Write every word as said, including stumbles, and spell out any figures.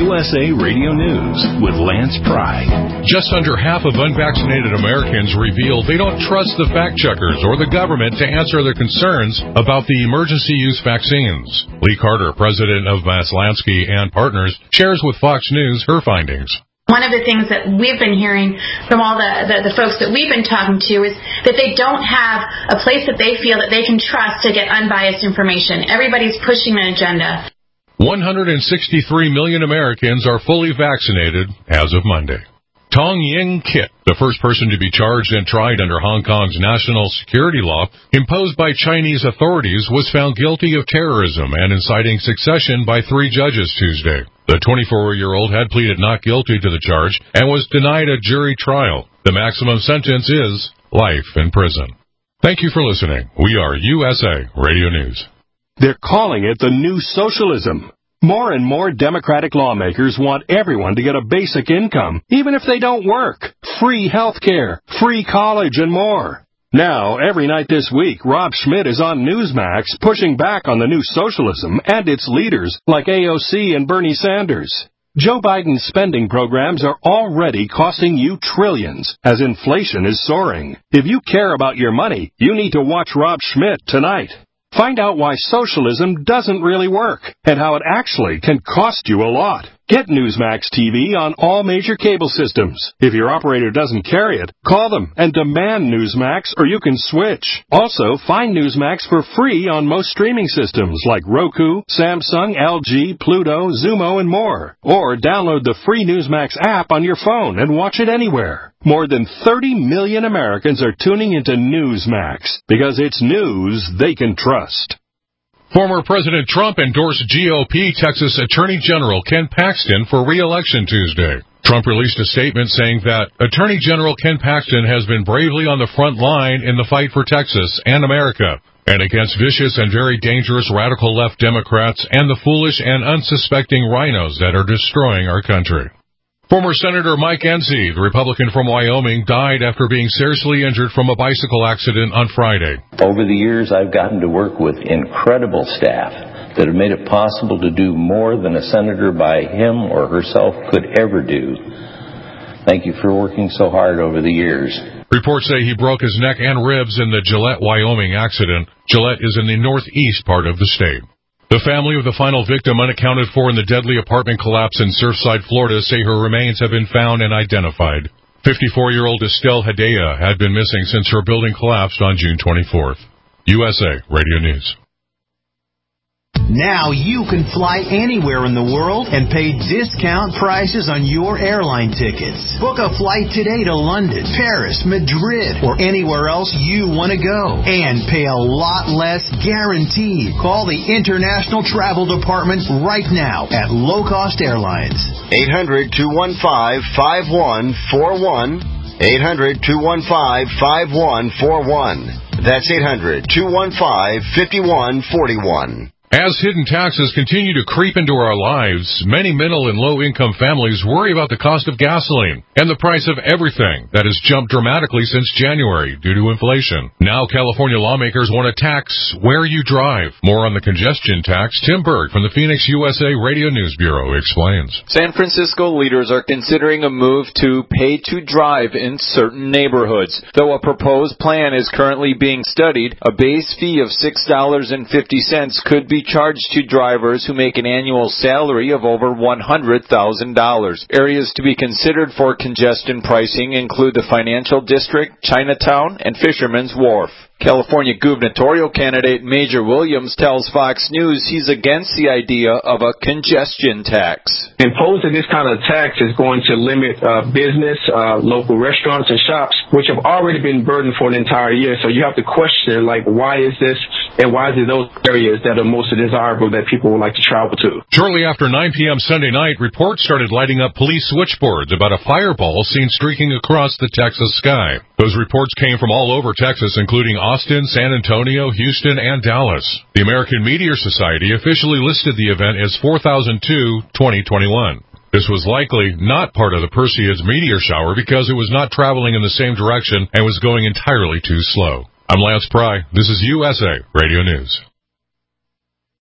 U S A Radio News with Lance Pry. Just under half of unvaccinated Americans reveal they don't trust the fact-checkers or the government to answer their concerns about the emergency use vaccines. Lee Carter, president of Maslansky and Partners, shares with Fox News her findings. One of the things that we've been hearing from all the, the, the folks that we've been talking to is that they don't have a place that they feel that they can trust to get unbiased information. Everybody's pushing an agenda. one hundred sixty-three million Americans are fully vaccinated as of Monday. Tong Yin Kit, the first person to be charged and tried under Hong Kong's national security law imposed by Chinese authorities, was found guilty of terrorism and inciting secession by three judges Tuesday. The twenty-four-year-old had pleaded not guilty to the charge and was denied a jury trial. The maximum sentence is life in prison. Thank you for listening. We are U S A Radio News. They're calling it the new socialism. More and more Democratic lawmakers want everyone to get a basic income, even if they don't work, free health care, free college, and more. Now, every night this week, Rob Schmidt is on Newsmax pushing back on the new socialism and its leaders like A O C and Bernie Sanders. Joe Biden's spending programs are already costing you trillions as inflation is soaring. If you care about your money, you need to watch Rob Schmidt tonight. Find out why socialism doesn't really work and how it actually can cost you a lot. Get Newsmax T V on all major cable systems. If your operator doesn't carry it, call them and demand Newsmax, or you can switch. Also, find Newsmax for free on most streaming systems like Roku, Samsung, L G, Pluto, Zumo, and more. Or download the free Newsmax app on your phone and watch it anywhere. More than thirty million Americans are tuning into Newsmax because it's news they can trust. Former President Trump endorsed G O P Texas Attorney General Ken Paxton for re-election Tuesday. Trump released a statement saying that Attorney General Ken Paxton has been bravely on the front line in the fight for Texas and America, and against vicious and very dangerous radical left Democrats and the foolish and unsuspecting rhinos that are destroying our country. Former Senator Mike Enzi, the Republican from Wyoming, died after being seriously injured from a bicycle accident on Friday. Over the years, I've gotten to work with incredible staff that have made it possible to do more than a senator by him or herself could ever do. Thank you for working so hard over the years. Reports say he broke his neck and ribs in the Gillette, Wyoming accident. Gillette is in the northeast part of the state. The family of the final victim, unaccounted for in the deadly apartment collapse in Surfside, Florida, say her remains have been found and identified. fifty-four-year-old Estelle Hedaya had been missing since her building collapsed on June twenty-fourth. U S A Radio News. Now you can fly anywhere in the world and pay discount prices on your airline tickets. Book a flight today to London, Paris, Madrid, or anywhere else you want to go. And pay a lot less guaranteed. Call the International Travel Department right now at Low Cost Airlines. eight hundred, two one five, five one four one. eight hundred, two one five, five one four one. That's eight hundred, two one five, five one four one. As hidden taxes continue to creep into our lives, many middle and low-income families worry about the cost of gasoline and the price of everything that has jumped dramatically since January due to inflation. Now California lawmakers want to tax where you drive. More on the congestion tax. Tim Berg from the Phoenix U S A Radio News Bureau explains. San Francisco leaders are considering a move to pay to drive in certain neighborhoods. Though a proposed plan is currently being studied, a base fee of six dollars and fifty cents could be charged to drivers who make an annual salary of over one hundred thousand dollars. Areas to be considered for congestion pricing include the Financial District, Chinatown, and Fisherman's Wharf. California gubernatorial candidate Major Williams tells Fox News he's against the idea of a congestion tax. Imposing this kind of tax is going to limit uh, business, uh, local restaurants and shops, which have already been burdened for an entire year. So you have to question, like, why is this, and why is it those areas that are most desirable that people would like to travel to? Shortly after nine p.m. Sunday night, reports started lighting up police switchboards about a fireball seen streaking across the Texas sky. Those reports came from all over Texas, including Austin, San Antonio, Houston, and Dallas. The American Meteor Society officially listed the event as four thousand two twenty twenty-one. This was likely not part of the Perseus meteor shower because it was not traveling in the same direction and was going entirely too slow. I'm Lance Pry. This is U S A Radio News.